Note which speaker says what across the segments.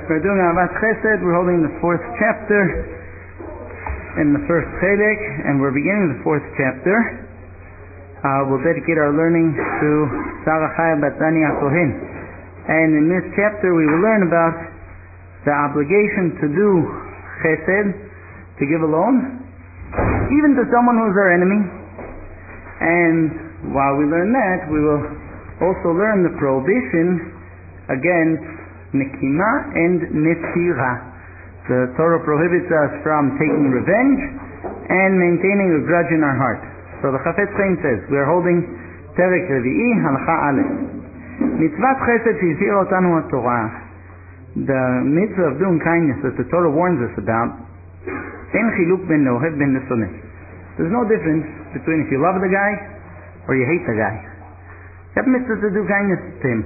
Speaker 1: We're doing Ahavat Chesed. We're holding the 4th chapter in the first Chelek, and we're beginning the 4th chapter. We'll dedicate our learning to Sarah Chaya Bat Dani HaKohen. And in this chapter we will learn about the obligation to do Chesed, to give a loan, even to someone who's our enemy. And while we learn that, we will also learn the prohibition against Nekima and Netzira. The Torah prohibits us from taking revenge and maintaining a grudge in our heart. So the Chafetz Chaim says, we are holding Perek Revi'i, Halacha Aleph. Mitzvat Chesed shehizhira otanu HaTorah. The mitzvah of doing kindness that the Torah warns us about, En chiluk ben lohev ben lesoneh. There's no difference between if you love the guy or you hate the guy. You have mitzvah to do kindness to him.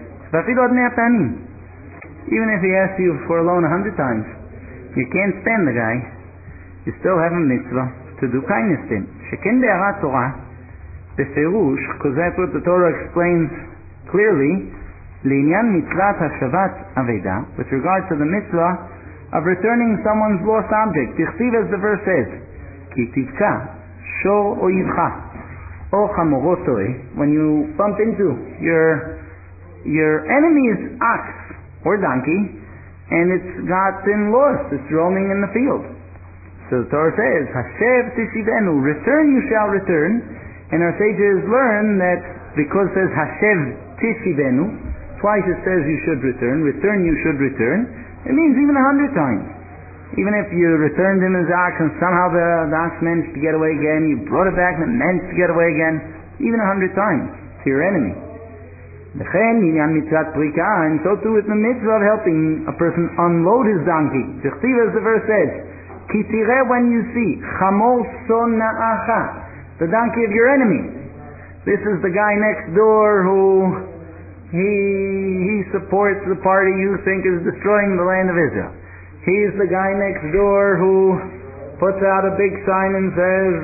Speaker 1: Even if he asks you for a loan 100 times, you can't stand the guy, you still have a mitzvah to do kindness to him. Sheken be'arat Torah, beferush, because that's what the Torah explains clearly, L'inyan mitzvat hashavat aveda, with regard to the mitzvah of returning someone's lost object. Tichtiv, as the verse says, Ki tivka, shor oyivcha, o chamorotoe, when you bump into your enemy's ox or donkey, and it's gotten lost, it's roaming in the field. So the Torah says, Hashev tishivenu, return you shall return. And our sages learn that because it says Hashev tishivenu, twice it says you should return you should return, it means even 100 times. Even if you returned him his ox and somehow the ox managed to get away again, you brought it back and it managed to get away again, even 100 times to your enemy. And so too with the mitzvah of helping a person unload his donkey. As the verse says, Ki tireh, when you see chamor sona'acha, the donkey of your enemy. This is the guy next door who he supports the party you think is destroying the land of Israel. He's the guy next door who puts out a big sign and says,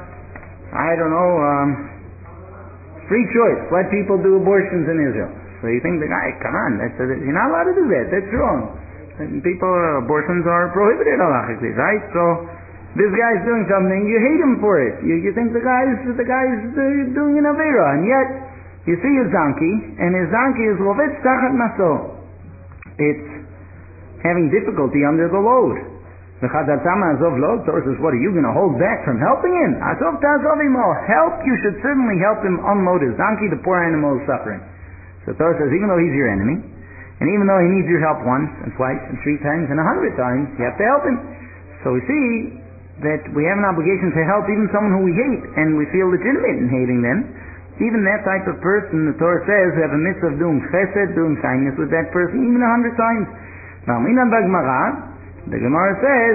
Speaker 1: free choice, let people do abortions in Israel. So you think the guy, come on, you're not allowed to do that, that's wrong. And abortions are prohibited halachically, right? So this guy's doing something, you hate him for it. You think the guy's doing an avera, and yet you see his donkey, and his donkey is lovetz tachat maso. It's having difficulty under the load. The Torah says, what, are you going to hold back from helping him? Help, you should certainly help him unload his donkey, the poor animal is suffering. So the Torah says, even though he's your enemy, and even though he needs your help once, and twice, and 3 times, and 100 times, you have to help him. So we see that we have an obligation to help even someone who we hate, and we feel legitimate in hating them. Even that type of person, the Torah says, we have a mitzvah of doing chesed, doing kindness with that person, even 100 times. Now, the Gemara says,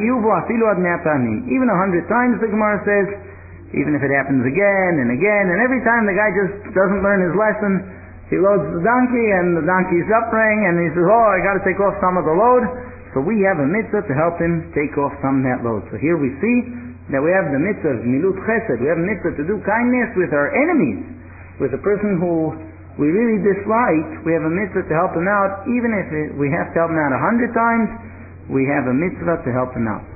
Speaker 1: even 100 times, the Gemara says, even if it happens again and again, and every time the guy just doesn't learn his lesson, he loads the donkey and the donkey's suffering, and he says, I got to take off some of the load. So we have a mitzvah to help him take off some of that load. So here we see that we have the mitzvah of milut chesed. We have a mitzvah to do kindness with our enemies, with a person who we really dislike. We have a mitzvah to help him out, even if we have to help him out 100 times. We have a mitzvah to help him out.